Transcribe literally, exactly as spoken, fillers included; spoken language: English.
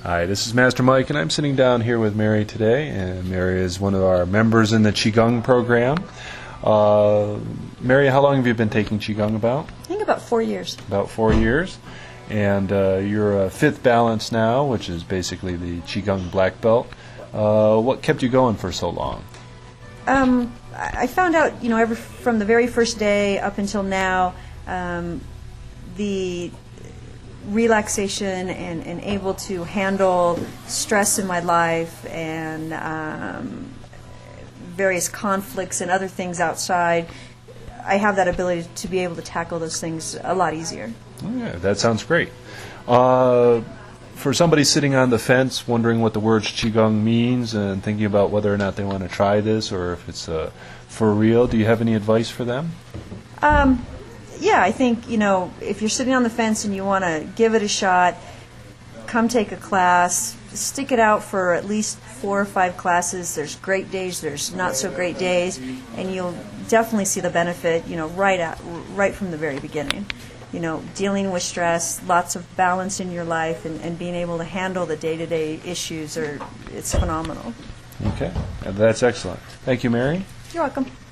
Hi, this is Master Mike, and I'm sitting down here with Mary today. And Mary is one of our members in the Qigong program. Uh, Mary, how long have you been taking Qigong about? I think about four years. About four years. And uh, you're a fifth balance now, which is basically the Qigong black belt. Uh, what kept you going for so long? Um, I I found out, you know, every, from the very first day up until now, um, the relaxation and, and able to handle stress in my life and um, various conflicts and other things outside, I have that ability to be able to tackle those things a lot easier. Oh, yeah, that sounds great. Uh, for somebody sitting on the fence wondering what the word Qigong means and thinking about whether or not they want to try this or if it's uh, for real, do you have any advice for them? Um, yeah, I think, you know, if you're sitting on the fence and you want to give it a shot, come take a class, stick it out for at least four or five classes. There's great days, there's not so great days, and you'll definitely see the benefit, you know, right at, right from the very beginning. You know, dealing with stress, lots of balance in your life, and, and being able to handle the day-to-day issues, are it's phenomenal. Okay, that's excellent. Thank you, Mary. You're welcome.